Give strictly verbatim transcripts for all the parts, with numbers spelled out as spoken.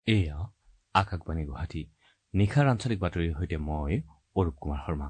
এয়া আকাশবাণী গুৱাহাটী নিশাৰ আঞ্চলিক বাতৰিৰ সৈতে মই অৰূপ কুমাৰ শৰ্মা।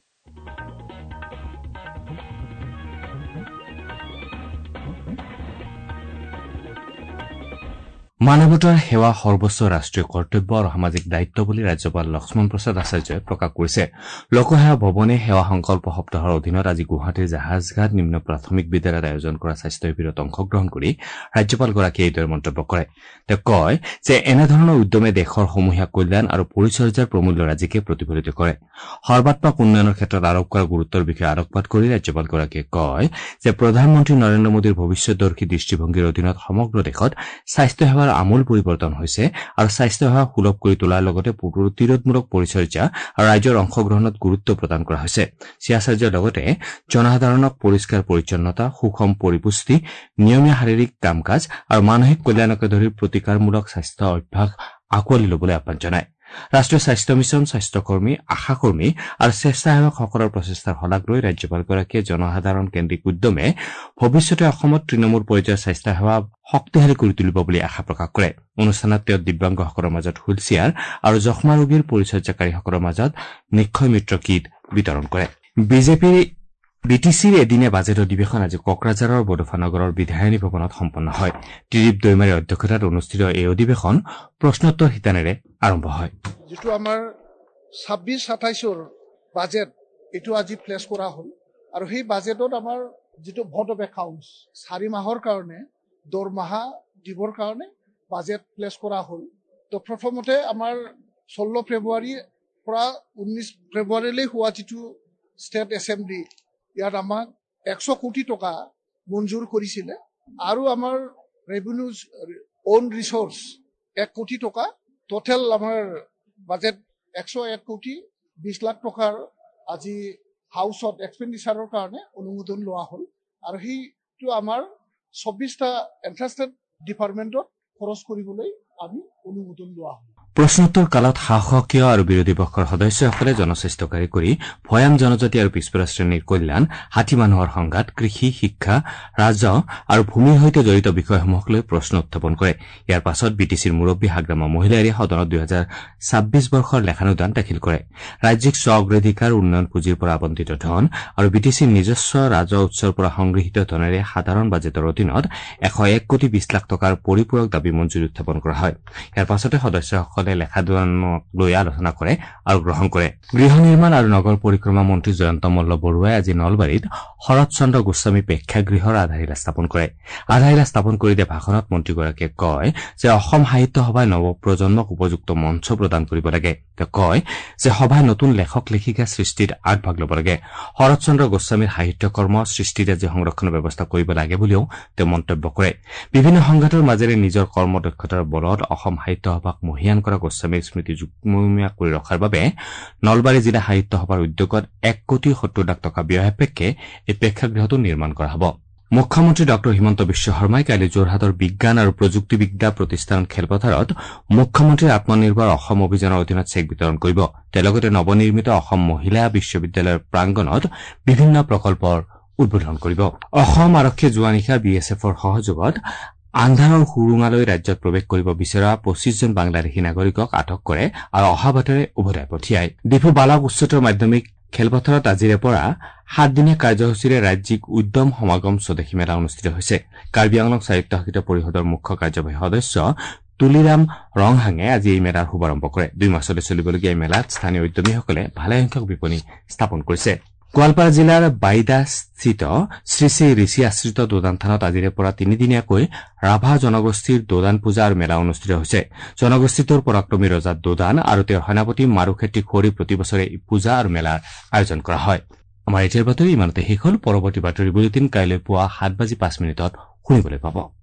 মানৱতাৰ সেৱা সৰ্বোচ্চ ৰাষ্ট্ৰীয় কৰ্তব্য আৰু সামাজিক দায়িত্ব বুলি ৰাজ্যপাল লক্ষ্মণ প্ৰসাদ আচাৰ্যই প্ৰকাশ কৰিছে। লোকসেৱা ভৱনে সেৱা সংকল্প সপ্তাহৰ অধীনত আজি গুৱাহাটীৰ জাহাজঘাট নিম্ন প্ৰাথমিক বিদ্যালয়ত আয়োজন কৰা স্বাস্থ্য শিবিৰত অংশগ্ৰহণ কৰি ৰাজ্যপালগৰাকীয়ে এইদৰে মন্তব্য কৰে। তেওঁ কয় যে এনেধৰণৰ উদ্যমে দেশৰ সমূহীয়া কল্যাণ আৰু পৰিচৰ্যাৰ প্ৰমূল্যৰাজিকে প্ৰতিফলিত কৰে। সৰ্বাত্মক উন্নয়নৰ ক্ষেত্ৰত আৰোপ কৰা গুৰুত্বৰ বিষয়ে আলোকপাত কৰি ৰাজ্যপালগৰাকীয়ে কয় যে প্ৰধানমন্ত্ৰী নৰেন্দ্ৰ মোদীৰ ভৱিষ্যতদৰ্শী দৃষ্টিভংগীৰ অধীনত সমগ্ৰ দেশত স্বাস্থ্য সেৱাৰ আমূল পৰিৱৰ্তন হৈছে আৰু স্বাস্থ্য সেৱা সুলভ কৰি তোলাৰ লগতে প্ৰতিৰোধমূলক পৰিচৰ্যা আৰু ৰাইজৰ অংশগ্ৰহণত গুৰুত্ব প্ৰদান কৰা হৈছে। শ্ৰী আচাৰ্যৰ লগতে জনসাধাৰণক পৰিষ্কাৰ পৰিচ্ছন্নতা, সুষম পৰিপুষ্টি, নিয়মীয়া শাৰীৰিক কাম কাজ আৰু মানসিক কল্যাণকে ধৰি প্ৰতিকাৰমূলক স্বাস্থ্য অভ্যাস আঁকোৱালি ল'বলৈ আহ্বান জনায়। ৰাষ্ট্ৰীয় স্বাস্থ্য মিছন, স্বাস্থ্যকৰ্মী, আশাকৰ্মী আৰু স্বেচ্ছাসেৱকসকলৰ প্ৰচেষ্টাৰ শলাগ লৈ ৰাজ্যপালগৰাকীয়ে জনসাধাৰণ কেন্দ্ৰিক উদ্যমে ভৱিষ্যতে অসমত তৃণমূল পৰ্যায়ৰ স্বাস্থ্য সেৱা শক্তিশালী কৰি তুলিব বুলি আশা প্ৰকাশ কৰে। অনুষ্ঠানত তেওঁ দিব্যাংগসকলৰ মাজত হুইল চেয়াৰ আৰু যক্ষ্মা ৰোগীৰ পৰিচৰ্যাকাৰীসকলৰ মাজত নিক্ষয় মিত্ৰ কিট বিতৰণ কৰে। বিজেপিৰ বি টি চিৰ এদিনীয়া বাজেট অধিৱেশন আজি কোকৰাঝাৰৰ বডোফানগৰৰ বিধায়িনী ভৱনত সম্পন্ন হয়। ত্ৰিদীপ দৈমাৰীৰ অধ্যক্ষতাত অনুষ্ঠিত এই অধিৱেশন প্ৰশ্নোত্তৰ শিতানেৰে আৰম্ভ হয়। যিটো আমাৰ ছাব্বিছ সাতাইছৰ বাজেট এইটো আজি প্লেছ কৰা হ'ল আৰু সেই বাজেটত আমাৰ যিটো ভোট অফ একাউণ্টছ চাৰি মাহৰ কাৰণে দৰমহা দিবৰ কাৰণে বাজেট প্লেছ কৰা হ'ল। তো প্ৰথমতে আমাৰ ষোল্ল ফেব্ৰুৱাৰীৰ পৰা ঊনৈছ ফেব্ৰুৱাৰীলৈ হোৱা যিটো ষ্টেট এছেম্বলি ইয়াত আমাক একশ কোটি টকা মঞ্জুৰ কৰিছিলে আৰু আমাৰ ৰেভিনিউ অন ৰিচোৰ্চ এক কোটি টকা, টোটেল আমাৰ বাজেট একশ এক কোটি বিশ লাখ টকাৰ আজি হাউচত এক্সপেণ্ডিচাৰৰ কাৰণে অনুমোদন লোৱা হ'ল আৰু সেইটো আমাৰ চৌব্বিছটা এণ্টাৰেষ্টেড ডিপাৰ্টমেণ্টত খৰচ কৰিবলৈ আমি অনুমোদন লোৱা হ'ল। প্ৰশ্নোত্তৰ কালত শাসকীয় আৰু বিৰোধী পক্ষৰ সদস্যসকলে জনস্বাস্থ্যকাৰী কৰি ভৈয়াম জনজাতি আৰু পিছপৰা শ্ৰেণীৰ কল্যাণ, হাতী মানুহৰ সংঘাত, কৃষি, শিক্ষা, ৰাজহ আৰু ভূমিৰ সৈতে জড়িত বিষয়সমূহক লৈ প্ৰশ্ন উত্থাপন কৰে। ইয়াৰ পাছত বি টি চিৰ মুৰব্বী হাগ্ৰামা মহিলাৰীয়ে সদনত দুহেজাৰ ছাব্বিছ বৰ্ষৰ লেখানুদান দাখিল কৰে। ৰাজ্যিক স্ব অগ্ৰাধিকাৰ উন্নয়ন পুঁজিৰ পৰা আবণ্টিত ধন আৰু বি টি চিৰ নিজস্ব ৰাজহ উৎসৰ পৰা সংগৃহীত ধনেৰে সাধাৰণ বাজেটৰ অধীনত এশ এক কোটি বিশ লাখ টকাৰ পৰিপূৰক দাবী মঞ্জুৰি উত্থাপন কৰা হয়। ইয়াৰ পাছতে সদস্যসকলে লেখানুদানক লৈ আলোচনা কৰে আৰু গ্ৰহণ কৰে। গৃহ নিৰ্মাণ আৰু নগৰ পৰিক্ৰমা মন্ত্ৰী জয়ন্ত মল্ল বৰুৱাই আজি নলবাৰীত শৰৎ চন্দ্ৰ গোস্বামী প্ৰেক্ষাগৃহৰ আধাৰশিলা স্থাপন কৰে। আধাৰশিলা স্থাপন কৰি দিয়া ভাষণত মন্ত্ৰীগৰাকীয়ে কয় যে অসম সাহিত্য সভাই নৱপ্ৰজন্মক উপযুক্ত মঞ্চ প্ৰদান কৰিব লাগে। তেওঁ কয় যে সভাই নতুন লেখক লেখিকা সৃষ্টিত আগভাগ ল'ব লাগে। শৰৎ চন্দ্ৰ গোস্বামীৰ সাহিত্যকৰ্ম সৃষ্টিৰাজি সংৰক্ষণৰ ব্যৱস্থা কৰিব লাগে বুলিও তেওঁ মন্তব্য কৰে। বিভিন্ন সংঘাতৰ মাজেৰে নিজৰ কৰ্মদক্ষতাৰ বলত অসম সাহিত্য সভাক মহিয়ান কৰা গোস্বামীৰ স্মৃতি যুগ্মীয়া কৰি ৰখাৰ বাবে নলবাৰী জিলা সাহিত্য সভাৰ উদ্যোগত এক কোটি সত্তৰ লাখ টকা ব্যয় সাপেক্ষে এই প্ৰেক্ষাগৃহটো নিৰ্মাণ কৰা হ'ব। মুখ্যমন্ত্ৰী ডঃ হিমন্ত বিশ্ব শৰ্মাই কাইলৈ যোৰহাটৰ বিজ্ঞান আৰু প্ৰযুক্তিবিদ্যা প্ৰতিষ্ঠান খেলপথাৰত মুখ্যমন্ত্ৰীৰ আত্মনিৰ্ভৰ অসম অভিযানৰ অধীনত চেক বিতৰণ কৰিব। তেওঁ লগতে নৱনিৰ্মিত অসম মহিলা বিশ্ববিদ্যালয়ৰ প্ৰাংগণত বিভিন্ন প্ৰকল্পৰ উদ্বোধন কৰিব। অসম আৰক্ষীয়ে যোৱা নিশা বি এছ এফৰ সহযোগত আন্ধাৰৰ সুৰুঙালৈ ৰাজ্যত প্ৰৱেশ কৰিব বিচৰা পঁচিছজন বাংলাদেশী নাগৰিকক আটক কৰে আৰু অহা বাটেৰে উভতাই পঠিয়ায়। ডিফু বালক উচ্চতৰ মাধ্যমিক খেলপথাৰত আজিৰে পৰা সাতদিনীয়া কাৰ্যসূচীৰে ৰাজ্যিক উদ্যম সমাগম স্বদেশী মেলা অনুষ্ঠিত হৈছে। কাৰ্বি আংলং স্বায়ত্তশাসিত পৰিষদৰ মুখ্য কাৰ্যবাহী সদস্য তুলিৰাম ৰংহাঙে আজি এই মেলাৰ শুভাৰম্ভ কৰে। দুই মাৰ্চলৈ চলিবলগীয়া এই মেলাত স্থানীয় উদ্যমীসকলে ভালেসংখ্যক বিপণী স্থাপন কৰিছে। গোৱালপাৰা জিলাৰ বাইদাস্থিত শ্ৰী শ্ৰী ঋষি আশ্ৰিত দোদান থানত আজিৰে পৰা তিনিদিনীয়াকৈ ৰাভা জনগোষ্ঠীৰ দোদান পূজা আৰু মেলা অনুষ্ঠিত হৈছে। জনগোষ্ঠীটোৰ পৰাক্ৰমী ৰজা দোদান আৰু তেওঁৰ সেনাপতি মাৰুখেত্ৰী খৰি প্ৰতি বছৰে পূজা আৰু মেলাৰ আয়োজন কৰা হয়। আমাৰ এতিয়াৰ বাতৰি ইমানতে শেষ হ'ল। পৰৱৰ্তী বাতৰি বুলেটিন কাইলৈ পুৱা সাত বাজি পাঁচ মিনিটত শুনিবলৈ পাব।